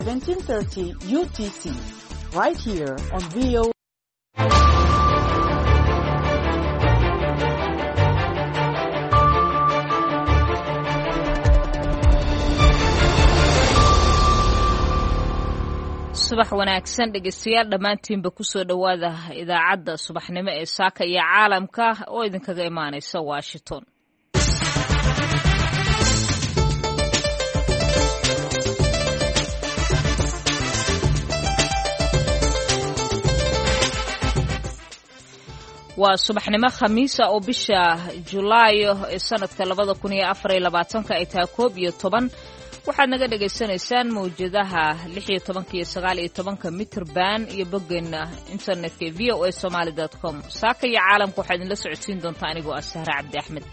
1730 UTC, right here on VOA. subax wanaagsan dhegeystayaal dhammaantiinba kusoo dhowaada idaacadda subaxnimo ee saaka iyo caalamka oo idinkaga imaanaysa Washington. waa subaxnimo khamiisa oo bisha Julaayo ee sanadka 2024 ay tahay 11 waxaad naga dhageysanaysaan mawjadaha 16 iyo 19 mitir band iyo boggeena internetka voasomali.com. saaka iyo caalamka waxaad idinla socodsiin doontaa anigoo ah Sahra Cabdi Axmed.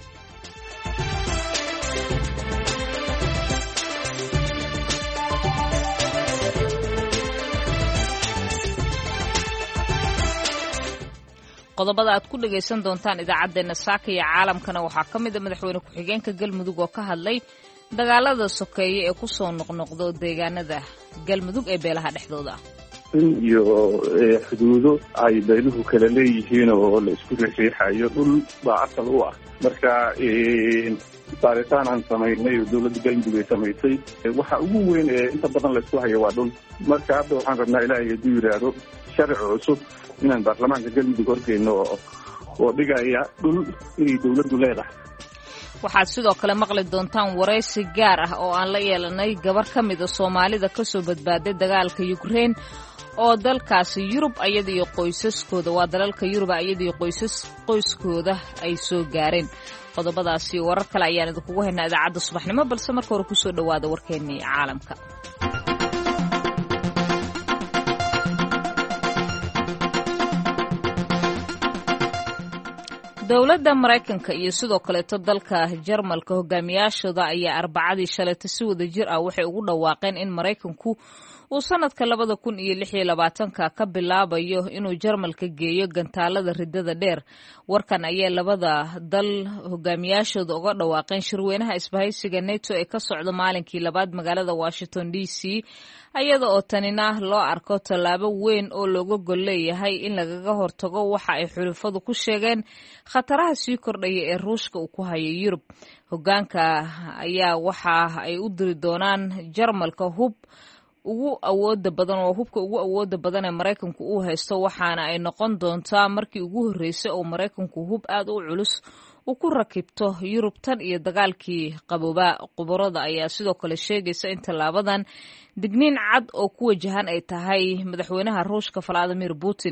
qodobada aad ku dhageysan doontaan idaacadeena saaka iyo caalamkana waxaa ka mid ah madaxweyne ku-xigeenka Galmudug oo ka hadlay dagaalada sokeeye ee ku soo noqnoqdo deegaanada Galmudug ee beelaha dhexdooda iyo xuduudo ay beeluhu kala leeyihiin oo la isku riixayo dhul baa asal u ah marka baaritaan aan samaynay dowladda Galmudug ay samaysay waxa ugu weyn ee inta badan la isku hayo waa dhul marka hadda waxaan rabnaa ilaahay hadduu yiraahdo sharci cusub inaan baarlamaanka Galmudug horkeenno oo dhigaya dhul inay dowladdu leedahay. waxaad sidoo kale maqli doontaan wareysi gaar ah oo aan la yeelanay gabar ka mid ah Soomaalida ka soo badbaaday dagaalka Ukraine oo dalkaasi Yurub ayada iyo qoysaskooda waa dalalka Yurub ayada iyo qoyskooda ay soo gaareen. qodobadaasi warar kale ayaan idinku haynaa idaacadda subaxnimo balse marka hore ku soo dhawaada warkeennii caalamka. dowladda Mareykanka iyo sidoo kale dalka Jarmalka hogaamiyaashooda ayaa Arbacadii shalayta si wada jir ah waxay ugu dhawaaqeen in Mareykanku uu sanadka 2026 ka bilaabayo inuu Jarmalka geeyo gantaalada ridada dheer. warkan ayaa labada dal hogaamiyaashooda uga dhawaaqeen shirweynaha isbahaysiga NATO ee ka socda maalinkii labaad magaalada Washington DC ayada oo tanina loo arko tallaabo weyn oo looga gol leeyahay in lagaga hortago waxa ay xulufadu ku sheegeen khataraha sii kordhaya ee Ruushka uu ku hayo Yurub. hogaanka ayaa waxa ay u diri doonaan Jarmalka hubka ugu awooda badan ee Mareykanku uu haysto waxaana ay noqon doontaa markii ugu horeysay oo Mareykanku hub aad u culus uu ku rakibto Yurub tan iyo dagaalkii qabooba. qubarada ayaa sidoo kale sheegaysa in tallaabadan digniin cad oo ku wajahan ay tahay madaxweynaha Ruushka Vladimir Putin.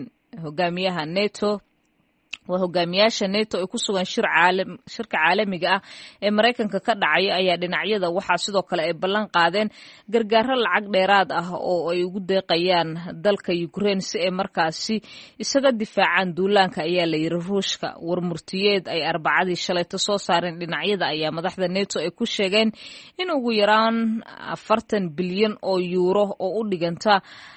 hogaamiyaasha NATO ay ku sugan shirka caalamiga ah ee Mareykanka ka dhacay ayaa dhinacyada waxaa sidoo kale ay ballan qaadeen gargaar lacag dheeraad ah oo ay ugu deeqayaan dalka Ukraine si ay markaasi isaga difaacaan duulaanka ayaa la yiri Ruushka. warmurtiyeed ay Arbacadii shalayta soo saareen dhinacyada ayaa madaxda NATO ay ku sheegeen in ugu yaraan 40 bilyan oo euro oo u dhiganta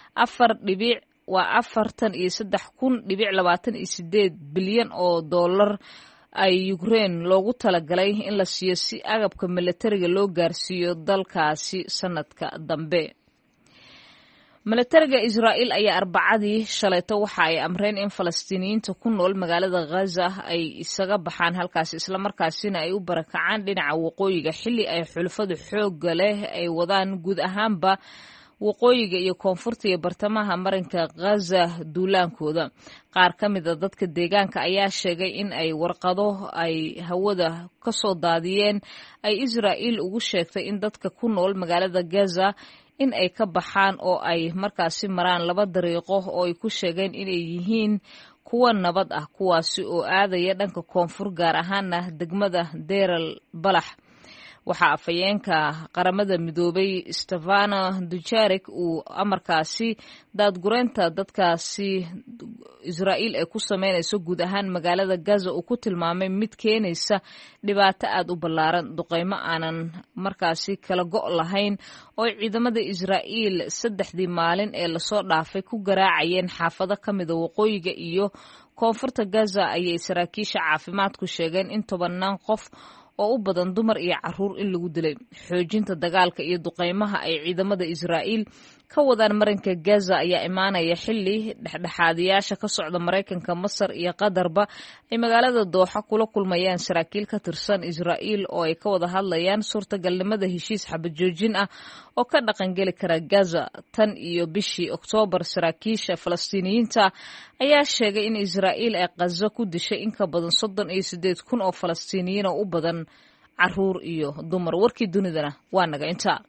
4.28 bilyan oo dollar ay Ukraine loogu talagalay in la siiyo si agabka militariga loo gaarsiiyo dalkaasi sanadka dambe. militariga Israa'iil ayaa Arbacadii shalayta waxa ay amreen in Falastiiniyiinta ku nool magaalada Gaza ay isaga baxaan halkaas isla markaasina ay u barakacaan dhinaca waqooyiga xilli ay xulufadu xoog leh ay wadaan guud ahaanba waqooyiga iyo koonfurta iyo bartamaha marinka Gaza duulaankooda. qaar ka mid ah dadka deegaanka ayaa sheegay in ay warqado ay hawada ka soo daadiyeen ay Israa'iil ugu sheegtay in dadka ku nool magaalada Gaza in ay ka baxaan oo ay markaasi maraan 2 dariiqo oo ay ku sheegeen inay yihiin kuwa nabad ah kuwaasi oo aadaya dhanka koonfur gaar ahaana degmada Deir al-Balax. waxaa afayeenka qaramada midoobay Stefano Dujarric uu amarkaasi daadgureynta dadkaasi Israa'iil ay ku sameynayso guud ahaan magaalada Gaza uu ku tilmaamay mid keenaysa dhibaato aad u ballaaran. duqeymo aanan markaasi kala go' lahayn oo ciidamada Israa'iil 3 maalin ee lasoo dhaafay ku garaacayeen xaafado ka mid ah waqooyiga iyo koonfurta Gaza ayay saraakiisha caafimaadku sheegeen in 10 qof oo u badan dumar iyo caruur in lagu dilay. xoojinta dagaalka iyo duqeymaha ay ciidamada Israa'iil ka wadaan marinka Gaza ayaa imaanaya xilli dhexdhexaadiyaasha ka socda Mareykanka, Masar iyo Qatarba ay magaalada Dooxa kula kulmayaan saraakiil ka tirsan Israa'iil oo ay ka wada hadlayaan suurtagalnimada heshiis xabad joojin ah oo ka dhaqangeli kara Gaza. Tan iyo bishii Oktoobar, saraakiisha Falastiiniyiinta ayaa sheegay in Israa'iil ay Gaza ku dishay in ka badan 38,000 oo Falastiiniyiin oo u badan caruur iyo dumar. Warkii dunidana waa naga intaa.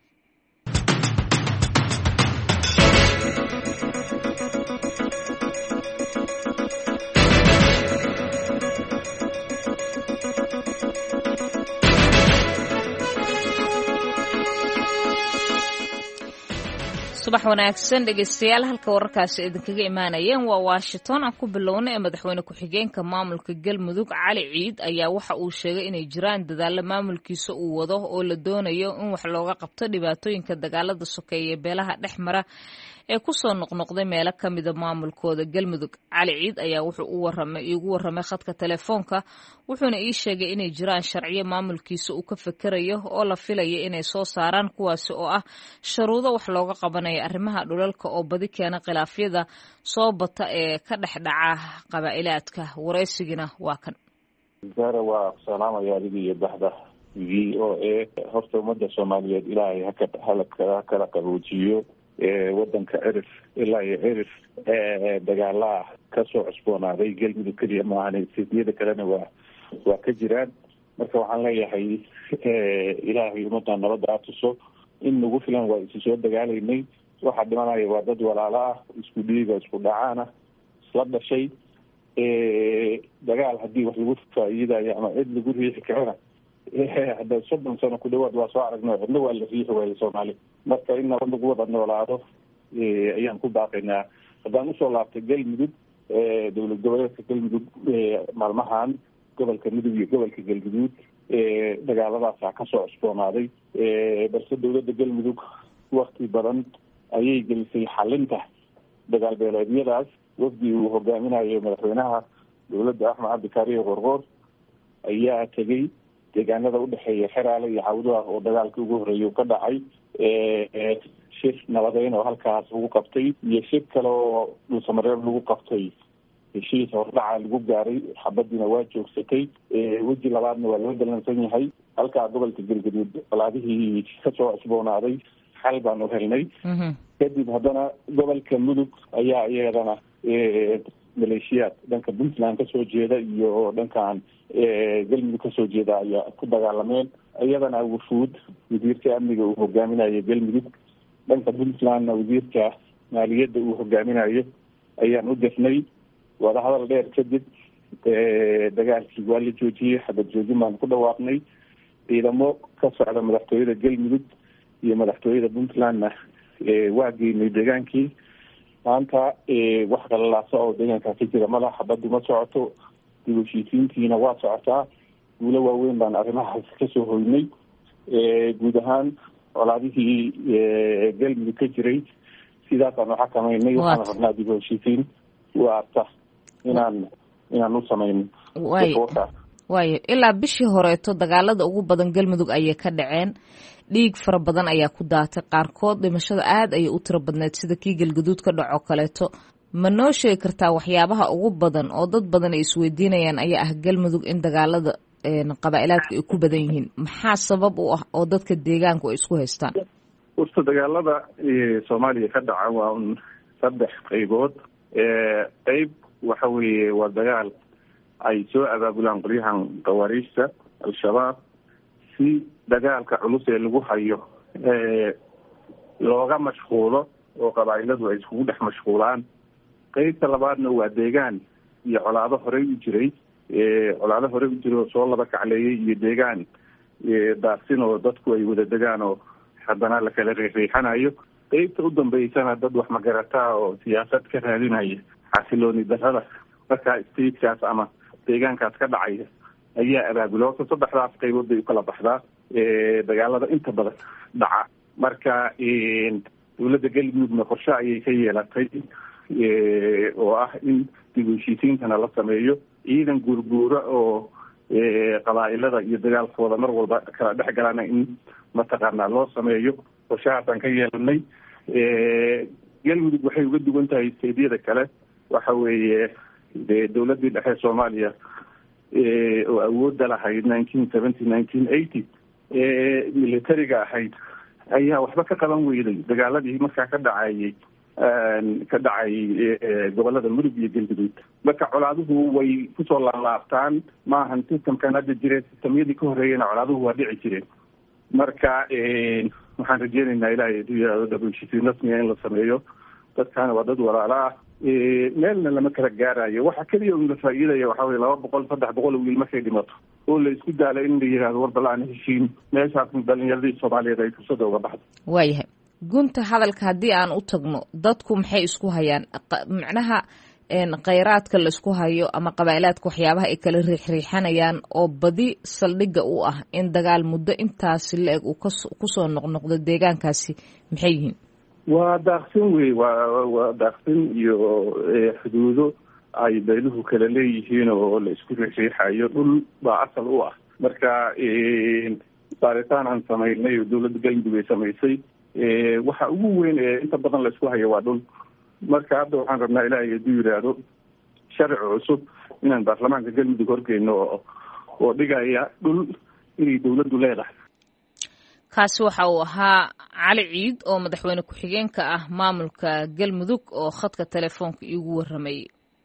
subax wanaagsan dhegeystayaal, halka wararkaasi idinkaga imaanayeen waa Washington. aan ku bilownay madaxweyne ku-xigeenka maamulka Galmudug Cali Ciid ayaa waxa uu sheegay inay jiraan dadaalo maamulkiisa uu wado oo la doonayo in wax looga qabto dhibaatooyinka dagaalada sokeeye beelaha dhexmara ee ku soo noqnoqday meelo ka mid ah maamulkooda Galmudug. Cali Ciid ayaa wuxuu iigu warramay khadka telefoonka, wuxuuna ii sheegay inay jiraan sharciyo maamulkiisa uu ka fakarayo oo la filayo inay soo saaraan, kuwaasi oo ah shuruudo wax looga qabanayo arrimaha dhulalka oo badi keena khilaafyada soo bata ee ka dhex dhaca qabaa'ilaadka. Waraysigina waa kan. Zara waa salaamaya adiga iyo baxda VOA. Horta ummadda Soomaaliyeed Ilaahay ha kala qaboojiyo wadanka cirif ilaa iyo cirif dagaalaa ka soo cusboonaaday Galmudug keliya maahan, sidiyada kalena waa ka jiraan. marka waxaan leeyahay Ilaahay ummadda nabadda atuso in nagu filan waa isu soo dagaalaynay. waxa dhimanaya waa dad walaalo ah, isku dhiiga isku dhacaana isla dhashay. dagaal haddii wax lagu faa'iidayo ama cid lagu riixi karana hadda 30 sano ku dhawaad waa soo aragnay, cidna waa la riixi waayay Soomaali. marka in nabad lagu wada noolaado ayaan ku baaqaynaa. haddaan usoo laabtay Galmudug, dowlad goboleedka Galmudug maalmahan gobolka Mudug iyo gobolka Galguduud dagaaladaasa ka soo cusboonaaday, balse dowladda Galmudug waqti badan ayay gelisay xalinta dagaal beeleedyadaas. wafdi uu hogaaminayo madaxweynaha dowladda Axmed Cabdi Kaariye Qorqor ayaa tegey deegaanada u dhexeeya Xeraale iyo Cawdaha oo dagaalkii ugu horreeyay ka dhacay. shir nabadeyn oo halkaas lagu qabtay iyo shir kale oo dhulsamareeb lagu qabtay. heshiis hordhaca lagu gaaray, xabadiina waa joogsatay. weji labaadna waa loo dalansan yahay. halkaa gobolka Galguduud walaadihii ka soo cusboonaaday xal baan u helnay. kadib haddana gobolka Mudug ayaa iyadana maleeshiyaad dhanka Puntland kasoo jeeda iyo dhankan Galmudug kasoo jeeda ayaa ku dagaalameen. iyadana wufuud wasiirka amniga uu hogaaminayo Galmudug, dhanka Puntlandna wasiirka maaliyadda uu hogaaminayo ayaan u dirnay. wadahadal dheer kadib dagaalkii waa la joojiyey, xabad joojin baan ku dhawaaqnay. ciidamo ka socda madaxtooyada Galmudug iyo madaxtooyada Puntlandna waa geynay deegaankii. maanta wax qalalaasa oo deegaanka ka jira madax xabadu ma socoto, dib u heshiisiintiina waa socotaa. guulo waaweyn baan arrimahaas kasoo hoynay. guud ahaan colaadihii Galmudug ka jiray sidaasaan waxaa samaynay. waxaan rabnaa dib u heshiisiin waarta inaan u samayno. waayo ilaa bishii horeeto dagaalada ugu badan Galmudug ayay ka dhaceen, dhiig fara badan ayaa ku daatay, qaarkood dhimashada aad ayay u tiro badneed sida kii Galguduud ka dhaco kaleeto. ma noo sheegi kartaa waxyaabaha ugu badan oo dad badan ay isweydiinayaan ayaa ah Galmudug in dagaalada qabaa'ilaadka ay ku badan yihiin? maxaa sabab u ah oo dadka deegaanku ay isku haystaan? horta dagaalada Soomaaliya ka dhaca waa 3 qaybood. qayb waxa weeye waa dagaal ay soo abaabulaan qolyahan qawaariijta al-shabaab si dagaalka culus ee lagu hayo looga mashquulo oo qabaa'iladu ay iskugu dhex mashquulaan. qaybta labaadna waa deegaan iyo colaado horey u jiray oo soo laba kacleeyay iyo deegaan daaqsin oo dadku ay wada degaan oo haddana la kala riixriixanayo. qaybta u dambeysana dad wax magarataa oo siyaasad ka raadinaya xasilooni darrada markaa statekaas ama deegaankaas ka dhacaya ayaa abaabulo. 3daas qaybood bay u kala baxdaa dagaalada inta badan dhaca. marka dowladda Galmudugna qorshe ayay ka yeelatay oo ah in dib u heshiisiintana la sameeyo, ciidan guurguura oo qabaa'ilada iyo dagaalkooda mar walba kala dhex galana in mataqaanaa loo sameeyo. qorshahaasaan ka yeelanay. galmudug waxay uga duwan tahay steedyada kale waxa weeye dee dawladdii dhexe soomaaliya oo awoodda lahayd 1970 militariga ahayd ayaa waxba ka qaban weyday dagaaladii markaa ka dhacay gobolada mudug iyo galguduud. marka colaaduhu way kusoo laalaabtaan maahan systemkan hadda jire, systemyadii ka horeeyena colaaduhu waa dhici jireen. marka waxaan rajeynaynaa ilaahay heshiisiin rasmiga in la sameeyo. dadkaana waa dad walaala ah, meelna lama kala gaarayo. waxa keliya un la faa'iidaya waxaa weye 200-300 wiil markay dhimato oo la isku daala in la yihahdo war bal aan heshiin, meeshaas dhalinyaradii soomaaliyeed ay fursada uga baxdo. waayahay, gunta hadalka haddii aan u tagno, dadku maxay isku hayaan? macnaha kheyraadka la isku hayo ama qabaa'ilaadka waxyaabaha ay kala riixriixanayaan oo badi saldhigga u ah in dagaal muddo intaasi la-eg uu kusoo noqnoqdo deegaankaasi maxay yihiin? waa daaqsin wey, waa daaqsin iyo xuduudo ay beeluhu kala leeyihiin oo la isku riixriixayo. dhul baa asal u ah. marka baaritaan aan samaynay oo dawladda galmudug ay samaysay, waxa ugu weyn ee inta badan la isku hayo waa dhul. marka hadda waxaan rabnaa ilaahay hadduu yidhaahdo sharci cusub inaan baarlamaanka galmudug horgeyno oo dhigaya dhul inay dawladdu leedahay. kaasi waxa uu ahaa cali ciid oo madaxweyne ku-xigeenka ah maamulka galmudug oo khadka telefoonka iigu warramayay.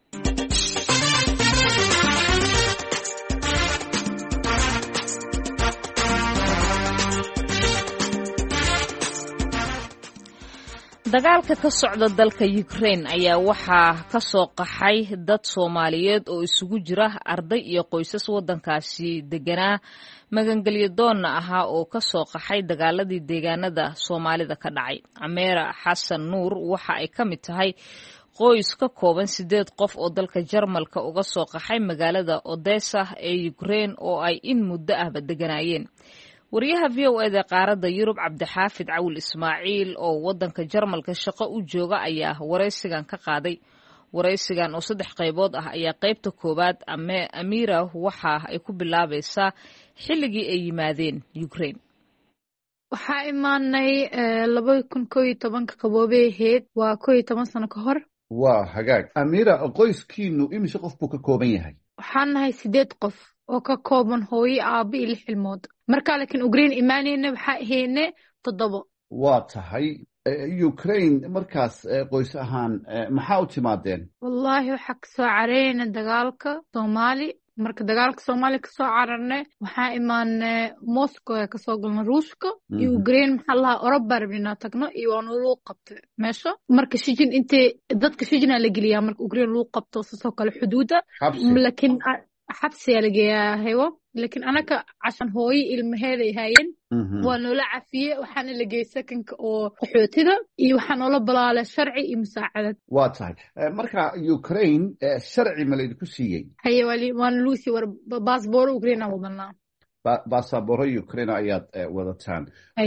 dagaalka ka socda dalka Ukraine ayaa waxaa ka soo qaxay dad Soomaaliyeed oo isugu jira arday iyo qoysas wadankaasi deganaa magangelyo doonna ahaa oo ka soo qaxay dagaaladii deegaanada Soomaalida ka dhacay. Ameera Xasan Nuur waxa ay ka mid tahay qoys ka kooban 8 qof oo dalka Jarmalka uga soo qaxay magaalada Odessa ee Ukraine oo ay in muddo ahba deganaayeen. wariyaha VOA qaaradda Yurub Cabdixaafid Cawil Ismaaciil oo wadanka Jarmalka shaqo u jooga ayaa wareysigan ka qaaday. wareysigan oo 3 qaybood ah ayaa qaybta koobaad Ameera waxa ay ku bilaabaysaa xilligii ay yimaadeen Ukraine. waxaa imaanay 2011 qaboobeeheed, waa 11 sano ka hor. waa hagaag. Ameera, qoyskiinu imise qof buu ka kooban yahay? waxaan nahay 8 qof oo ka kooban hooyo, aabbo iyo 6 ilmood. markaa laakiin Ukraine imaanayna waxaa ahayne 7. waa tahay. Ukraine markaas qoys ahaan maxaa u timaadeen? wallaahi waxaa kasoo careyna dagaalka Soomaali. marka dagaalka Soomaali kasoo cararne waxaa imaanay Moscow ee kasoo galna Ruushka iyo Ukraine. maxaa lahaa Oroba rabnaa tagno iyo waanu loo qabtay meesha. marka shijin intee dadka shijina la geliyaa marka Ukraine loo qabto soo kale xuduuda. laakiin xabsi la geeyaa heewo. laakiin anaka cashan hooyo ilmaheeda ay hayeen waa noola cafiye. waxaana la geeyay sakanka oo qaxootida iyo waxaa noola balaalay sharci iyo musaacadad. waa tahay. marka Ukraine sharci ma laydinku siiyey? haye waan luusi war baasboor Ukraine aan wadanaa. baasabooro Ukraine ayaad wadataan.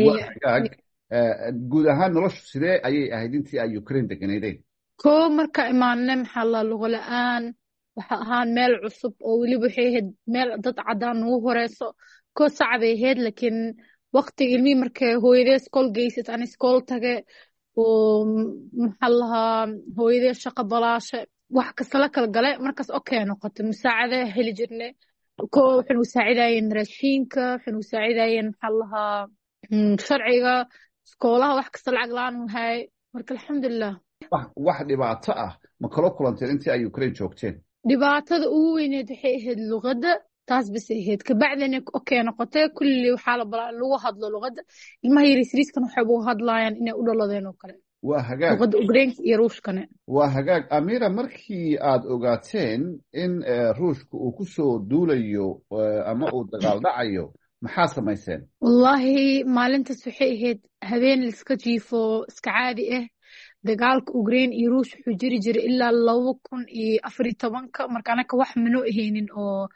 guud ahaan noloshu sidee ayay ahayd intii ay Ukraine deganaydeen? marka imaanay maxaa la luqo la-aan. waxa ahaan meel cusub oo weliba waxay ahayd meel dad cadaan ugu horeyso. sacbay ahayd, laakiin waqtiga ilmihii markay hooyadee iskool geysat aan iskool tage oo maxaa lahaa hooyadee shaqo balaashe wax kasta la kala gale. markaas okay noqotay, musaacada heli jirnay. waxaynu saacidayeen raashinka, waxaynu saacidayeen maxaa lahaa sharciga, iskoolaha, wax kasta lacag la-aan u hay. marka alxamdulilah. wax dhibaato ah ma kala kulanteen intii ay Ukraine joogteen? dhibaatada ugu weyneed waxay ahayd luqadda. taas bas ahayd. kabacdina okay noqotay. kulli waxaa la balaa lagu hadlo luqadda. ilmaha yariisriiskan waxay ugu hadlayaan inay u dhaladeen oo kale. waa hagaag. luqadda Ukraine iyo Ruushkana. waa hagaag. Ameera, markii aad ogaateen in Ruushka uu ku soo duulayo ama uu dagaal dhacayo maxaa samayseen? wallaahi maalintaas waxay ahayd habeen la iska jiifo iska caadi ah. dagaalka Ukraine iyo Ruush wuxuu jiri jiray ilaa 2014. marka anaka wax mano ahaynin oo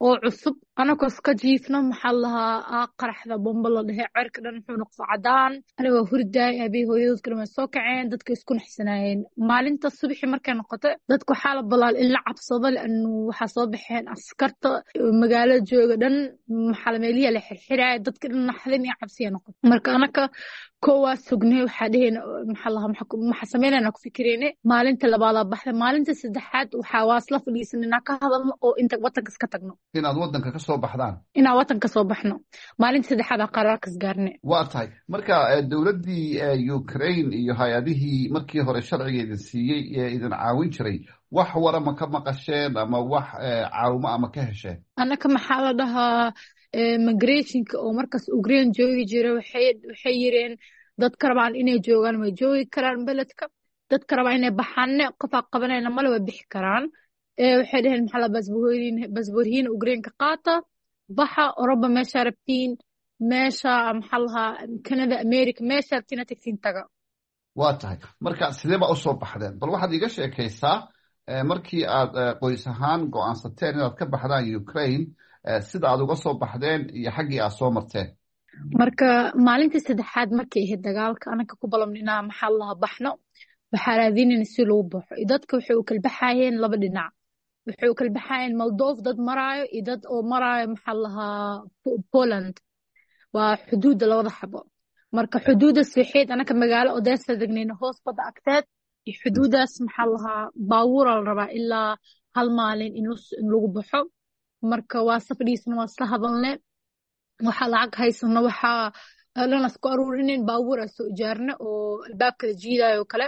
oo cusub anagoo iska jiifno maxaa lahaa qaraxda bomba la dhehe cerka dhan wuxuu noqday cadaan anigoo hurdaay aabihii hooyadood kale way soo kaceen dadka isku naxsanaayeen maalinta subaxii markay noqotay dadku waxaa la balaal in la cabsado laanu waxaa soo baxeen askarta magaalada jooga dhan maxaa meelihi la xirxiraay dadka dhan naxdin iyo cabsiya noqotay marka anaga koowaa sugnay waxaa dheheen maxaa lahaa maxaa sameynayna ku fikireyne maalinta labaad baxday maalinta saddexaad waxaa waasla fadhiisanayna ka hadalno oo inta wadanka iska tagno inaad wadanka ka soo baxdaan inaan wadanka soo baxno maalinta saddexaad qaraarkas gaarne waa tahay marka dowladdii Ukraine iyo hay-adihii markii hore sharciga idin siiyey ee idin caawin jiray wax warama ka maqasheen ama wax caawimo ama ka hesheen anaka maxaa la dhahaa migrationka oo markaas Ukraine joogi jira waxay yireen dadka rabaan inay joogaan way joogi karaan beledka dadka rabaan inay baxaan qof qabanayna ma la bixi karaan waxay dhaheen maxaa la basboorhiin Ukraine ka qaata baxa Europa meesha rabtiin meesha maxaa lahaa Canada America meesha rabtiin tagtiin taga waa tahay marka sidee ba u soo baxdeen bal waxaad iga sheekaysaa markii aad qoys ahaan go'aansateen inaad ka baxdaan Ukraine sida aad uga soo baxdeen iyo xaggii aad soo marteen marka maalintii saddexaad markay ahayd dagaalka anaga ku balamnina maxaa lahaa baxno waxaa raadinayna si loo baxo dadka waxay u kala baxayeen laba dhinac waxay u kala baxayeen Moldova dad maraayo iyo dad oo maraayo maxaa lahaa Poland waa xuduudda labada xabo marka xuduudaas waxayd anaga magaalo Odessa degnayna hoos bada agteed iyo xuduudaas maxaa lahaa baabuur la rabaa ilaa hal maalin in lagu baxo marka waa safriisna waa isla hadalnay waxaa lacag haysano waxaa lana isku aruurinin baabuur soo ijaarna oo albaabka jiidayo kale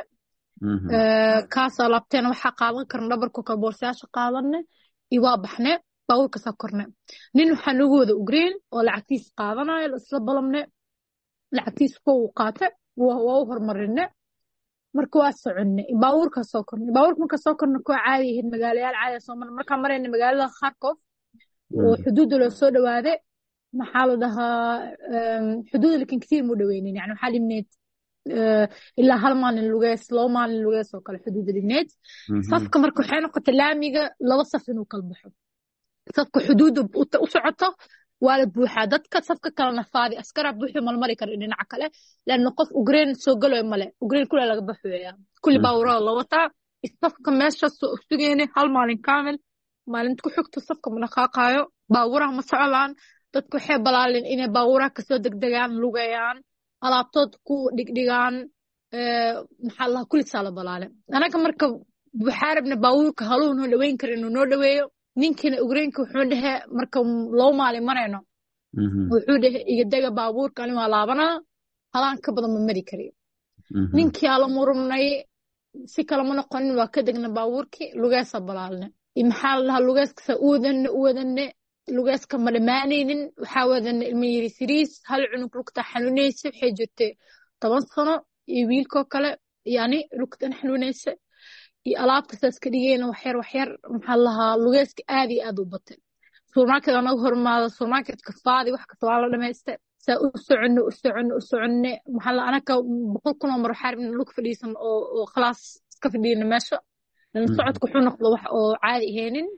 kaasa laabteen waxaa qaadan karna dhabarka ka boorsaasha qaadanne iyo waa baxne baabuurka soo korne nin waxa nagu wada Ukraine oo lacagtiis qaadanayo isla balamne lacagtiis ku qaatay waa u hormarine marka waa soconne baabuurka soo soo korne ku caadi ahayd magaalayaal caadi soo marka marayna magaalada Kharkov oo xuduudda loo soo dhawaaday maxaa la dhahaa xuduudda laakiin kasiir mu dhaweynin yani waxaa dhimneed ilaa hal maalin lugeys laba maalin lugeys oo kale xuduudda dhimneed safka marka waxay noqotay laamiga laba saf inuu kala baxo safka xuduudda u socoto waa la buuxaa dadka safka kalena faadi askara buuxi malmari kara dhinaca kale laana qof Ukraine soo galo male Ukraine kula laga baxweeyaa kulli baawra la wataa safka meesha soo sugeynay hal maalin kaamil maalinta ku xigto safka ma dhaqaaqayo baawraha ma socdaan dadku waxay balaalin inay baawraha ka soo degdegaan lugayaan alaabtood ku dhigdhigaan maxaa la kulli sala balaalin anaga marka waxaarabna baawurka haluu noo dhaweyn karin noo dhaweeyo ninkina Ukraine wuxuu dhahay marka loo maalin marayno wuxuu dhahay iga daga baawurka ani waa laabana halaan ka badan ma mari kariyo ninkii ala murumnay si kala ma noqonin waa ka degna baawurkii lugeesa balaalne maxaa la lugeeska uudanne lugeeska ma dhamaanaynin waxaa wadan ilmo yiri siriis hal cunug lugta xanuunaysa waxay jirtay 10 sano iyo wiilkoo kale yani lugtan xanuunaysa iyo alaabta saas ka dhigayna waxyar maxaa lahaa lugeeska aad iyo aad u batay supermarket anagu hormaada supermarketka faadi wax kasta waa la dhameystay saa u soconne maxaa la anaka 100 kun oo mar xarbin lug fadhiisan oo khalaas iska fadhiyna meesha lan socodku wuxuu noqdo wax oo caadi aheenin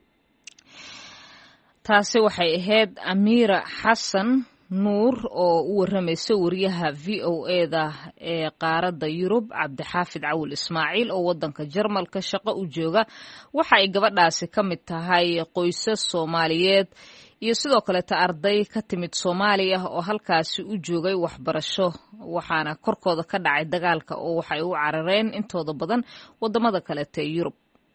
taasi waxay ahayd Amira Xasan Nuur oo u waramaysa wariyaha VOA-da ee qaaradda Yurub Cabdixaafid Cawil Ismaaciil oo wadanka Jarmalka shaqo u jooga waxa ay gabadhaasi ka mid tahay qoysas Soomaaliyeed iyo sidoo kale arday ka timid Soomaaliya oo halkaasi u joogay waxbarasho waxaana korkooda ka dhacay dagaalka oo waxay u carareen intooda badan wadamada kale ee Yurub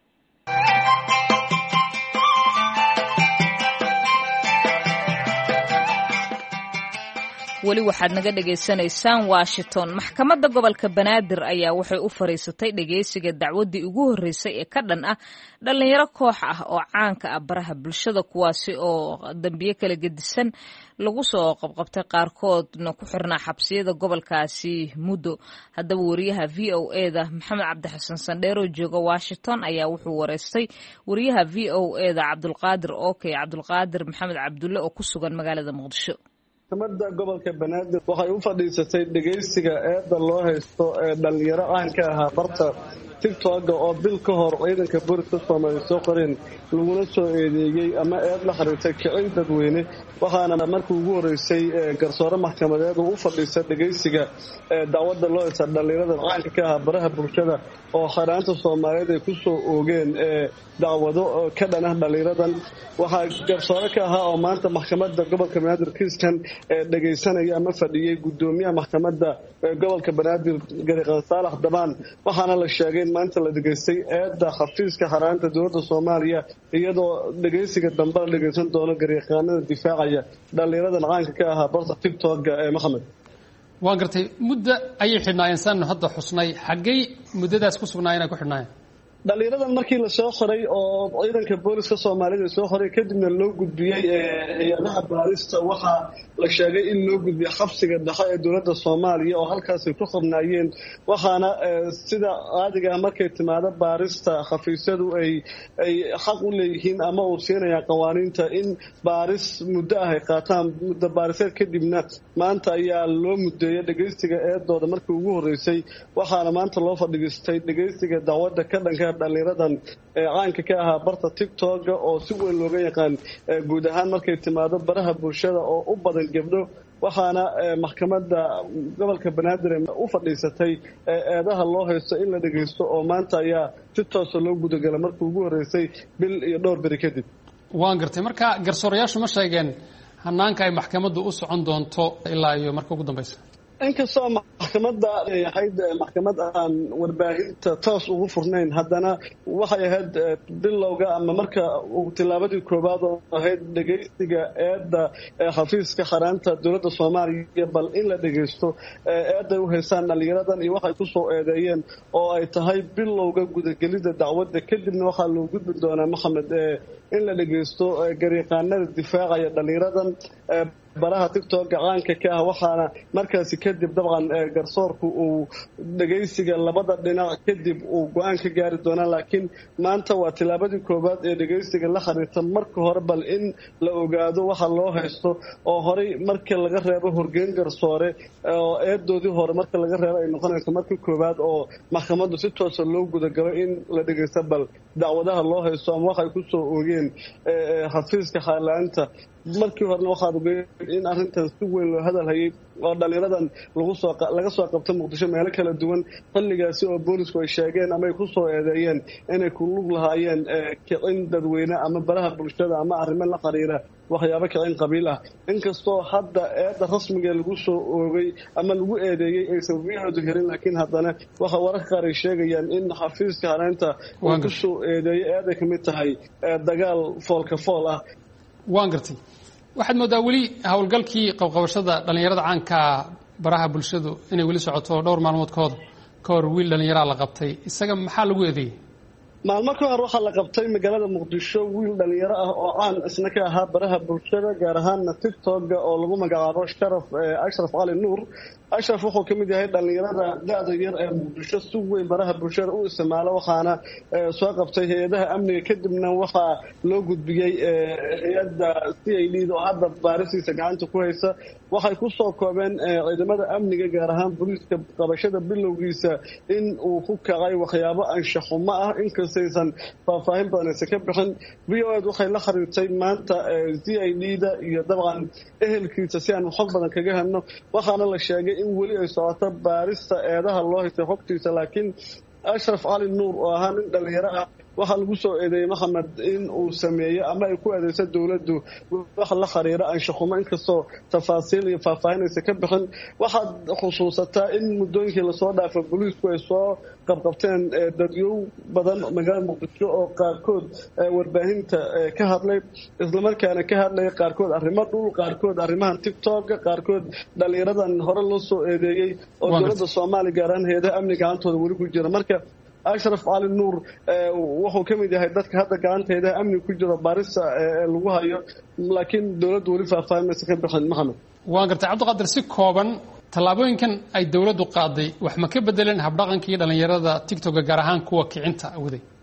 weli waxaad naga dhageysanaysaan Washington maxkamadda gobolka Banaadir ayaa waxay u fariisatay dhageysiga dacwadii ugu horeysay ee ka dhan ah dhalinyaro koox ah oo caanka ah baraha bulshada kuwaasi oo dambiye kala gedisan lagu soo qabqabtay qaarkoodna ku xirnaa xabsiyada gobolkaasi muddo haddaba wariyaha VOA-da Maxamed Cabdi Xasan Sandheero jooga Washington ayaa wuxuu wareystay wariyaha VOA-da Cabdulqaadir Cabdulqaadir Maxamed Cabdulle oo ku sugan magaalada Muqdisho maxkamadda gobolka Banaadir waxay u fadhiisatay dhageysiga eedda loo haysto ee dhalinyaro aan ka ahaa barta tiktok oo bil ka hor ciidanka booliska Soomaaliya soo qoreen laguna soo eedeeyay ama eed la xiriirtay kicin dadweyne waxaana markii ugu horeysay garsoore maxkamadeed u fadhiisay dhageysiga dacwadda loo haysta dhalinyarada caanka ka ah baraha bulshada oo xaraanta Soomaaliyeed ay ku soo oogeen dacwado ka dhan ah dhalinyaradan waxaa garsoore ka ahaa oo maanta maxkamadda gobolka Banaadir kiiskan dhageysanaya ama fadhiyay gudoomiyaha maxkamadda gobolka Banaadir Gariiqan Saalax Dabaan waxaana la sheegay in maanta la dhageystay eedda xafiiska xaraanta dowladda Soomaaliya iyadoo dhageysiga dambe la dhageysan doono gariiqaanada difaacaya dhalinyaradan caanka ka ahaa barta TikTok Maxamed waan gartay muddo ayay xidhnaayeen san hadda xusnay xagay muddadaas ku sugnaayeen ku xidhnaayeen dhalinyaradan markii la soo qoray oo ciidanka booliska Soomaaliyeed soo qoray kadibna loo gudbiyay hay'adaha baarista waxa la sheegay in loo gudbiyay xabsiga dhexe ee dowladda Soomaaliya oo halkaas ay ku xubnaayeen waxaana sida caadiga ah markay timaado baarista xafiisyadu ay xaq u leeyihiin ama uu siinaya qawaaniinta in baaris muddo ah ay qaataan muddo baariseed kadibna maanta ayaa loo mudeeyay dhageysiga eedooda markii ugu horeysay waxaana maanta loo fadhiistay dhageysiga dacwadda ka dhanka dhalinyaradan caanka ka ahaa barta TikTok oo si weyn looga yaqaan guud ahaan markay timaado baraha bulshada oo u badan gabdho waxaana maxkamadda gobolka Banaadir u fadhiisatay eedaha loo haysto in la dhageysto oo maanta ayaa si toos ah loo gudagalay markii ugu horeysay bil iyo dhowr bari kadib waan gartay marka garsoorayaashu ma sheegeen hanaanka ay maxkamaddu u socon doonto ilaa iyo marka ugu dambaysa inkastoo maxkamadda ay ahayd maxkamad aan warbaahinta toos ugu furnayn haddana waxay ahayd bilowga ama marka tilaabadii koowaad oo ahayd dhageysiga eedda xafiiska xaraanta dowladda Soomaaliya bal in la dhageysto eedda u haystaan dhalinyaradan iyo waxay ku soo eedeeyeen oo ay tahay bilowga gudagelida dacwadda kadibna waxaa loo gudbi doonaa Maxamed in la dhageysto gariiqaanada difaacaya dhalinyaradan baraha TikTok caanka ka ah waxaana markaasi kadib dabcan garsoorku uu dhageysiga labada dhinac kadib uu go'aan ka gaari doonaa laakiin maanta waa tilaabadii koowaad ee dhageysiga la xiriirta marka hore bal in la ogaado waxa loo haysto oo horey marka laga reebo horgeyn garsoore oo eedoodii hore marka laga reebo ay noqonayso markii koowaad oo maxkamaddu si toos ah loo gudagalo in la dhageysto bal dacwadaha loo haysto ama waxay ku soo oogeen xafiiska xaalaanta markii hore waxaad ogeyd in arrintan si weyn loo hadal hayay oo dhalinyaradan laga soo qabtay Muqdisho meelo kala duwan xilligaasi oo boolisku ay sheegeen ama ay ku soo eedeeyeen inay ku lug lahaayeen kicin dadweyne ama baraha bulshada ama arrimo la xiriira waxyaabo kicin qabiil ah inkastoo hadda eedda rasmiga lagu soo oogay ama lagu eedeeyay aysan wixii hirin laakiin haddana waxa wararka qaar ay sheegayaan in xafiiska xaraanta uu ku soo eedeeyay eed ay kamid tahay dagaal foolka fool ah waan gartay waxaad moodaa weli howlgalkii qabqabashada dhalinyarada caanka baraha bulshadu inay weli socoto dhowr maalmood ka hor wiil dhalinyaro la qabtay isaga maxaa lagu eedeeyay maalmo ka hor waxaa la qabtay magaalada Muqdisho wiil dhalinyaro ah oo caan isna ka ahaa baraha bulshada gaar ahaan TikTok oo lagu magacaabo Ashraf Ali Nuur Ashraf wuxuu kamid yahay dhalinyarada da'da yar ee Muqdisho si weyn baraha bulshada u isticmaalo waxaana soo qabtay hay'adaha amniga kadibna waxaa loo gudbiyay hay'adda CID oo hadda baarisiisa gacanta ku haysa waxay ku soo koobeen ciidamada amniga gaar ahaan booliska qabashada bilowgiisa in uu ku kacay waxyaabo anshax xumo ah inkastaysan faahfaahin badan aysan ka bixin VOA waxay la xiriirtay maanta CID-da iyo dabcan ehelkiisa si aan xog badan kaga helno waxaana la sheegay in weli ay socoto baarista eedaha loo haystay xogtiisa laakiin Ashraf Ali Nuur oo ahaa nin dhalinyaro ah waxaa lagu soo eedeeyay Maxamed in uu sameeyo ama ay ku adeegso dawladdu wax la xiriira anshaxumo inkastoo tafaasiil iyo faahfaahinaysa ka bixin waxaad xusuusataa in muddooyinkii lasoo dhaafay booliisku ay soo qabqabteen dadyow badan magaalada Muqdisho oo qaarkood warbaahinta ka hadlay islamarkaana ka hadlay qaarkood arrimo dhul qaarkood arrimahan TikTok qaarkood dhalinyaradan hore loo soo eedeeyay oo dowladda Soomaaliya gaar ahaan hay'adaha amniga gacantooda weli ku jira marka Ashraf Ali Nuur wuxuu kamid yahay dadka hadda gacanteeda amni ku jiro baarista lagu hayo laakiin dawladdu wali faahfaahinaysa ka bixin Maxamed waan gartay Cabdiqaadir si kooban tallaabooyinkan ay dawladdu qaaday wax ma ka bedeleen habdhaqankii dhalinyarada TikTok gaar ahaan kuwa kicinta awday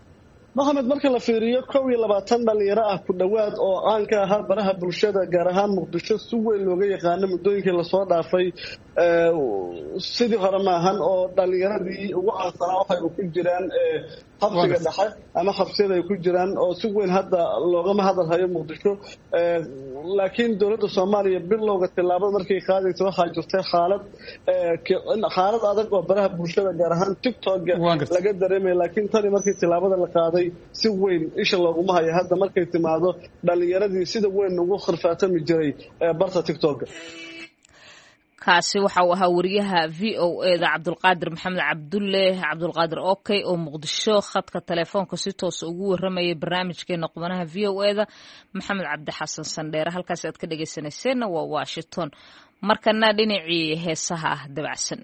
maxamed marka la fiiriyo 21 dhalinyaro ah ku dhowaad oo caan ka ahaa baraha bulshada gaar ahaan muqdisho si weyn looga yaqaano muddooyinkii lasoo dhaafay sidii hore maahan oo dhalinyaradii ugu caansanaa waxay ku jiraan xabsiga dhexe ama xabsiyada ay ku jiraan oo si weyn hadda loogama hadalhayo muqdisho laakiin dowladda Soomaaliya bilowga tilaabada markay qaadayso waxaa jirtay xaalad adag oo baraha bulshada gaar ahaan TikTok laga dareemay laakiin tani markii tilaabada la qaaday si weyn isha looguma hayo hadda markay timaado dhalinyaradii sida weyn ugu khirfaatami jiray barta TikTok kaasi waxa uu ahaa wariyaha VOA-da Cabdulqaadir Maxamed Cabdulqaadir Okay oo Muqdisho khadka telefoonka si toos ugu waramayay barnaamijkeena qubanaha VOA-da Maxamed Cabdi Xasan Sandheere halkaas aad ka dhageysanayseen waa Washington markana dhinacii heesaha dabacsan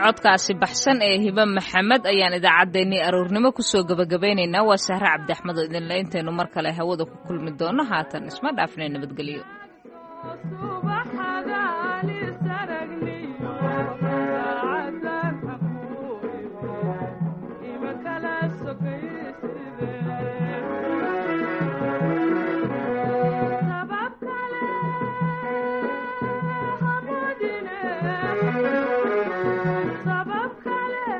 codkaasi baxsan ee hiba maxamed ayaan idaacaddeenii aroornimo kusoo gabagabaynaynaa. waa Sahre Cabdi Axmed oo idinla intaynu mar kale hawada ku kulmi doono. haatan isma dhaafnay, nabadgelyo.